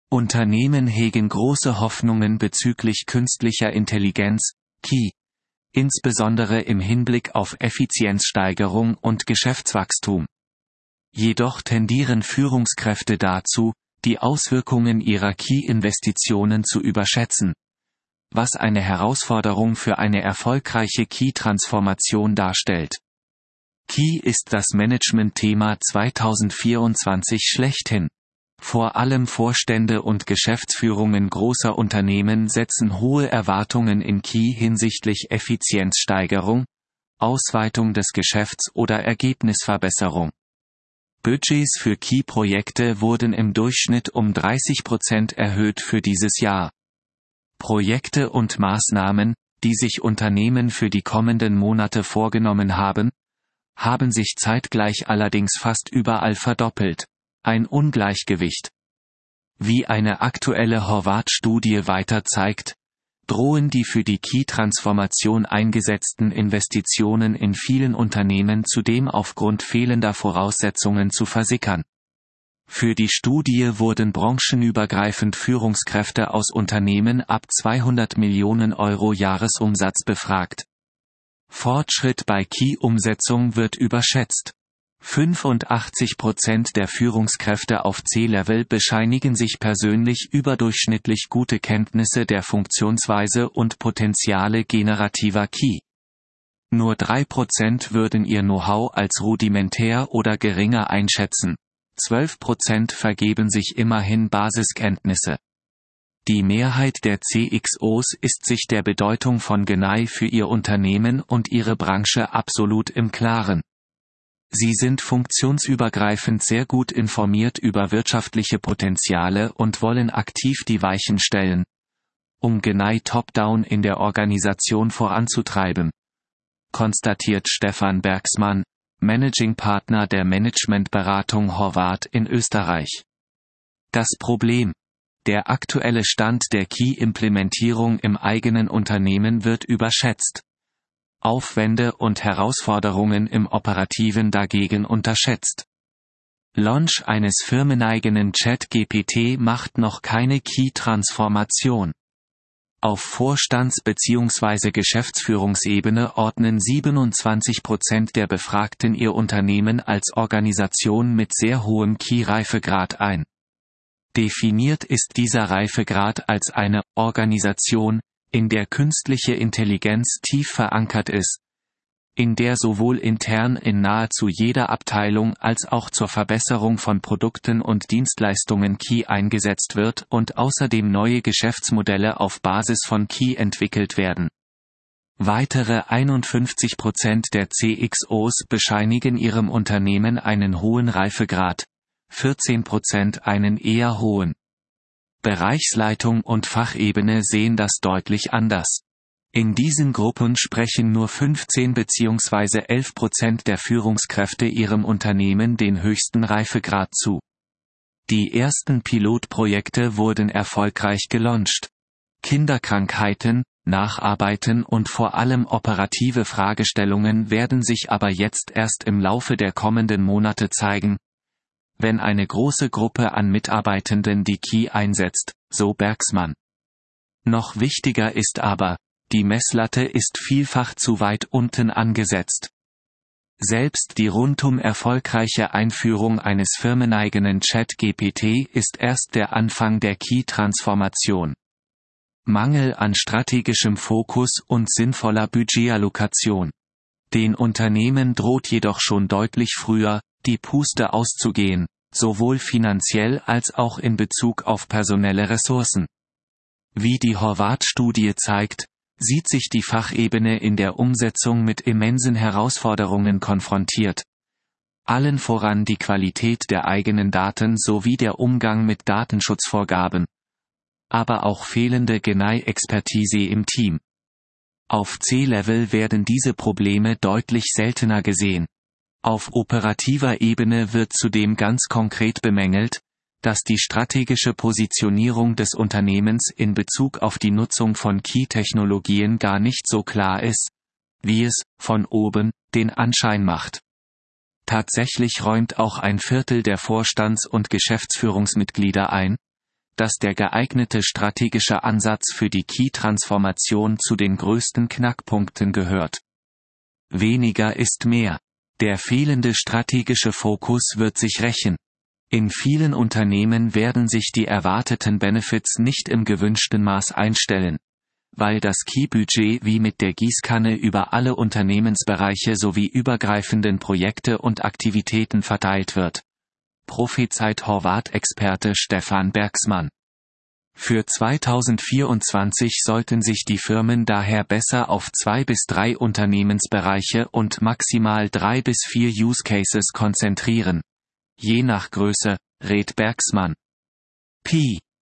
Unternehmen hegen große Hoffnungen bezüglich künstlicher Intelligenz, KI, insbesondere im Hinblick auf Effizienzsteigerung und Geschäftswachstum. Jedoch tendieren Führungskräfte dazu, die Auswirkungen ihrer KI-Investitionen zu überschätzen, was eine Herausforderung für eine erfolgreiche KI-Transformation darstellt. KI ist das Management-Thema 2024 schlechthin. Vor allem Vorstände und Geschäftsführungen großer Unternehmen setzen hohe Erwartungen in KI hinsichtlich Effizienzsteigerung, Ausweitung des Geschäfts oder Ergebnisverbesserung. Budgets für KI-Projekte wurden im Durchschnitt um 30% erhöht für dieses Jahr. Projekte und Maßnahmen, die sich Unternehmen für die kommenden Monate vorgenommen haben sich zeitgleich allerdings fast überall verdoppelt. Ein Ungleichgewicht. Wie eine aktuelle Horvath-Studie weiter zeigt, drohen die für die KI-Transformation eingesetzten Investitionen in vielen Unternehmen zudem aufgrund fehlender Voraussetzungen zu versickern. Für die Studie wurden branchenübergreifend Führungskräfte aus Unternehmen ab 200 Millionen Euro Jahresumsatz befragt. Fortschritt bei KI-Umsetzung wird überschätzt. 85% der Führungskräfte auf C-Level bescheinigen sich persönlich überdurchschnittlich gute Kenntnisse der Funktionsweise und Potenziale generativer KI. Nur 3% würden ihr Know-how als rudimentär oder geringer einschätzen. 12% vergeben sich immerhin Basiskenntnisse. Die Mehrheit der CXOs ist sich der Bedeutung von GenAI für ihr Unternehmen und ihre Branche absolut im Klaren. Sie sind funktionsübergreifend sehr gut informiert über wirtschaftliche Potenziale und wollen aktiv die Weichen stellen, um GenAI top-down in der Organisation voranzutreiben, konstatiert Stefan Bergsmann, Managing Partner der Managementberatung Horvath in Österreich. Das Problem: Der aktuelle Stand der KI-Implementierung im eigenen Unternehmen wird überschätzt. Aufwände und Herausforderungen im Operativen dagegen unterschätzt. Launch eines firmeneigenen ChatGPT macht noch keine KI-Transformation. Auf Vorstands- bzw. Geschäftsführungsebene ordnen 27% der Befragten ihr Unternehmen als Organisation mit sehr hohem KI-Reifegrad ein. Definiert ist dieser Reifegrad als eine Organisation, in der künstliche Intelligenz tief verankert ist, in der sowohl intern in nahezu jeder Abteilung als auch zur Verbesserung von Produkten und Dienstleistungen KI eingesetzt wird und außerdem neue Geschäftsmodelle auf Basis von KI entwickelt werden. Weitere 51% der CXOs bescheinigen ihrem Unternehmen einen hohen Reifegrad, 14% einen eher hohen. Bereichsleitung und Fachebene sehen das deutlich anders. In diesen Gruppen sprechen nur 15 bzw. 11% der Führungskräfte ihrem Unternehmen den höchsten Reifegrad zu. Die ersten Pilotprojekte wurden erfolgreich gelauncht. Kinderkrankheiten, Nacharbeiten und vor allem operative Fragestellungen werden sich aber jetzt erst im Laufe der kommenden Monate zeigen, wenn eine große Gruppe an Mitarbeitenden die KI einsetzt, so Bergsmann. Noch wichtiger ist aber, die Messlatte ist vielfach zu weit unten angesetzt. Selbst die rundum erfolgreiche Einführung eines firmeneigenen ChatGPT ist erst der Anfang der KI-Transformation. Mangel an strategischem Fokus und sinnvoller Budgetallokation. Den Unternehmen droht jedoch schon deutlich früher, die Puste auszugehen, sowohl finanziell als auch in Bezug auf personelle Ressourcen. Wie die Horvath-Studie zeigt, sieht sich die Fachebene in der Umsetzung mit immensen Herausforderungen konfrontiert. Allen voran die Qualität der eigenen Daten sowie der Umgang mit Datenschutzvorgaben. Aber auch fehlende GenAI-Expertise im Team. Auf C-Level werden diese Probleme deutlich seltener gesehen. Auf operativer Ebene wird zudem ganz konkret bemängelt, dass die strategische Positionierung des Unternehmens in Bezug auf die Nutzung von KI-Technologien gar nicht so klar ist, wie es, von oben, den Anschein macht. Tatsächlich räumt auch ein Viertel der Vorstands- und Geschäftsführungsmitglieder ein, dass der geeignete strategische Ansatz für die Key-Transformation zu den größten Knackpunkten gehört. Weniger ist mehr. Der fehlende strategische Fokus wird sich rächen. In vielen Unternehmen werden sich die erwarteten Benefits nicht im gewünschten Maß einstellen, weil das Key-Budget wie mit der Gießkanne über alle Unternehmensbereiche sowie übergreifenden Projekte und Aktivitäten verteilt wird. Prophezeit Horvath-Experte Stefan Bergsmann. Für 2024 sollten sich die Firmen daher besser auf 2 bis 3 Unternehmensbereiche und maximal 3 bis 4 Use Cases konzentrieren. Je nach Größe, rät Bergsmann. P.